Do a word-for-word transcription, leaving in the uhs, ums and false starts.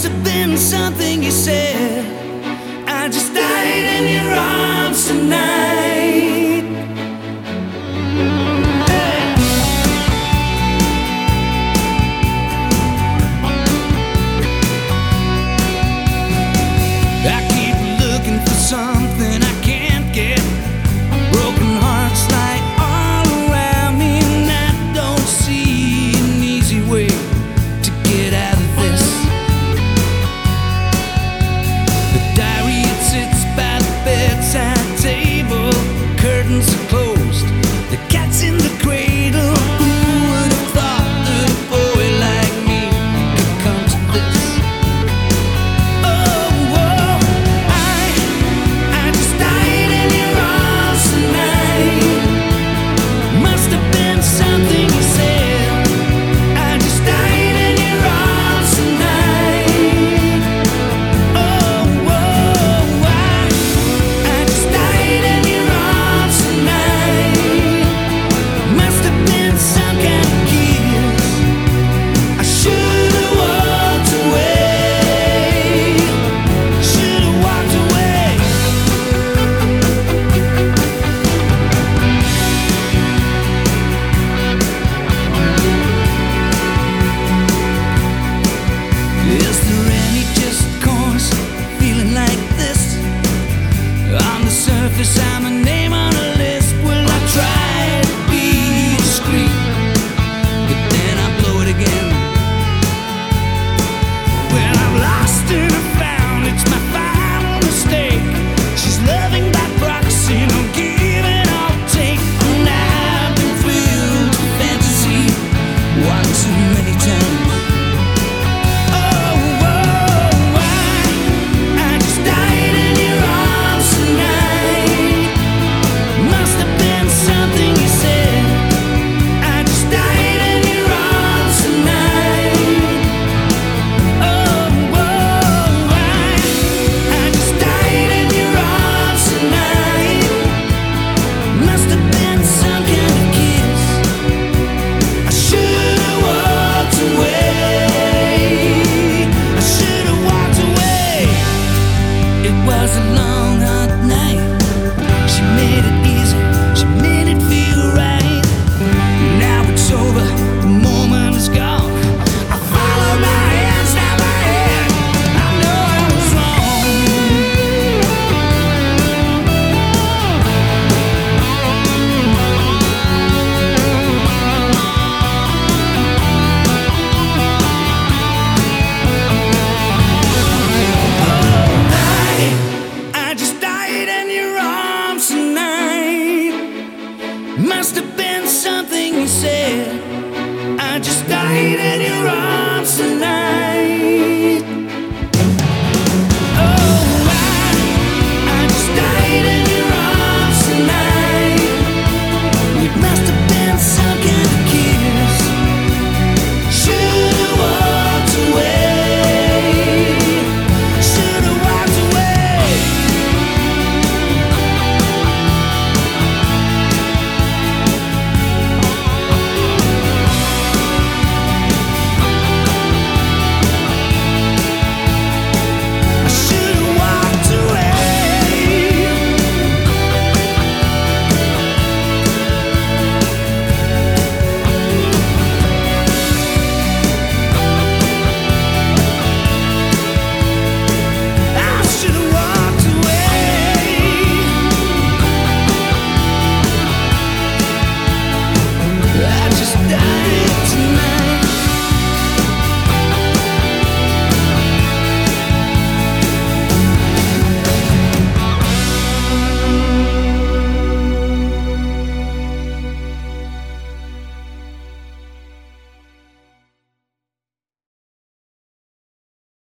have been something you said. I just died in your arms tonight. I keep looking for something I can't get. Broken hearts lie all around me, and I don't see an easy way to get out of this. The diary, it sits by the bedside table. Curtains are closed, the cat's in the cradle. Who would have thought that a boy like me could come to this? Oh, whoa, I, I just died in your arms tonight. Must have been something you said. I just died in your arms tonight. Oh, whoa, I, I just died in your arms tonight. Must have been some kind of kiss. I should have walked away. Should have walked away. Is there any just cause feeling like this? On the surface, I'm a name on a list. Will I try to be discreet, but then I blow it again? When I'm lost and I'm found, it's my final mistake. She's loving by proxy, no give and I'll take. And I've been filled with fantasy one too many times. Oh, whoa, I, I just died in your arms tonight. Must have been something you said. I just died in your arms tonight. Oh, whoa, I, I just died in your arms tonight. Must have been some kind of kiss. I should have walked away. I should have walked away. It was a long, hot night. She made it easy. She made it feel right. Now it's over. The moment is gone. I follow my hands down my head. I know I was wrong. I just died in your arms tonight. Must have been something you said. I just died in your arms tonight.